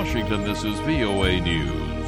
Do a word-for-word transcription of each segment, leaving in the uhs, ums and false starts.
Washington, this is V O A News.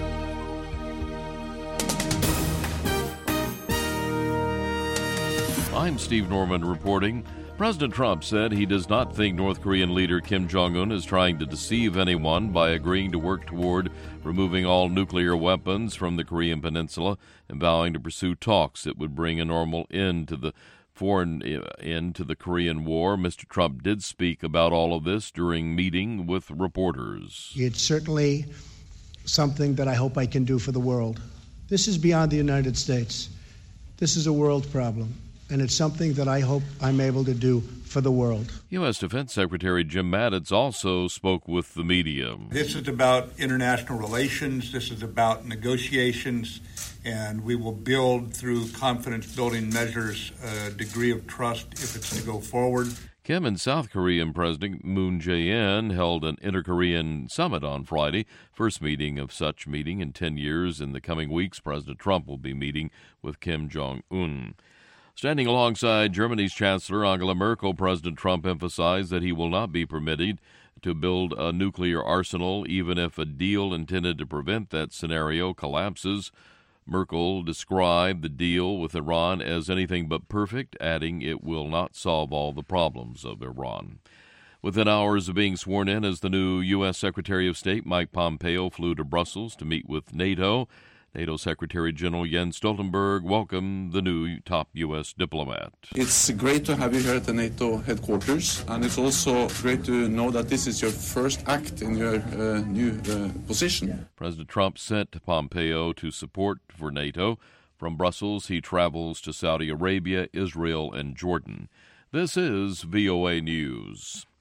I'm Steve Norman reporting. President Trump said he does not think North Korean leader Kim Jong-un is trying to deceive anyone by agreeing to work toward removing all nuclear weapons from the Korean Peninsula and vowing to pursue talks that would bring a normal end to the foreign end to the Korean War. Mister Trump did speak about all of this during meeting with reporters. It's certainly something that I hope I can do for the world. This is beyond the United States. This is a world problem. And it's something that I hope I'm able to do for the world. U S. Defense Secretary Jim Mattis also spoke with the media. This is about international relations. This is about negotiations. And we will build, through confidence-building measures, a degree of trust if it's to go forward. Kim and South Korean President Moon Jae-in held an inter-Korean summit on Friday, first meeting of such meeting in ten years. In the coming weeks, President Trump will be meeting with Kim Jong-un. Standing alongside Germany's Chancellor Angela Merkel, President Trump emphasized that he will not be permitted to build a nuclear arsenal, even if a deal intended to prevent that scenario collapses. Merkel described the deal with Iran as anything but perfect, adding it will not solve all the problems of Iran. Within hours of being sworn in as the new U S. Secretary of State, Mike Pompeo flew to Brussels to meet with NATO. NATO Secretary General Jens Stoltenberg welcomed the new top U S diplomat. It's great to have you here at the NATO headquarters, and it's also great to know that this is your first act in your uh, new uh, position. President Trump sent Pompeo to support for NATO. From Brussels, he travels to Saudi Arabia, Israel, and Jordan. This is V O A News.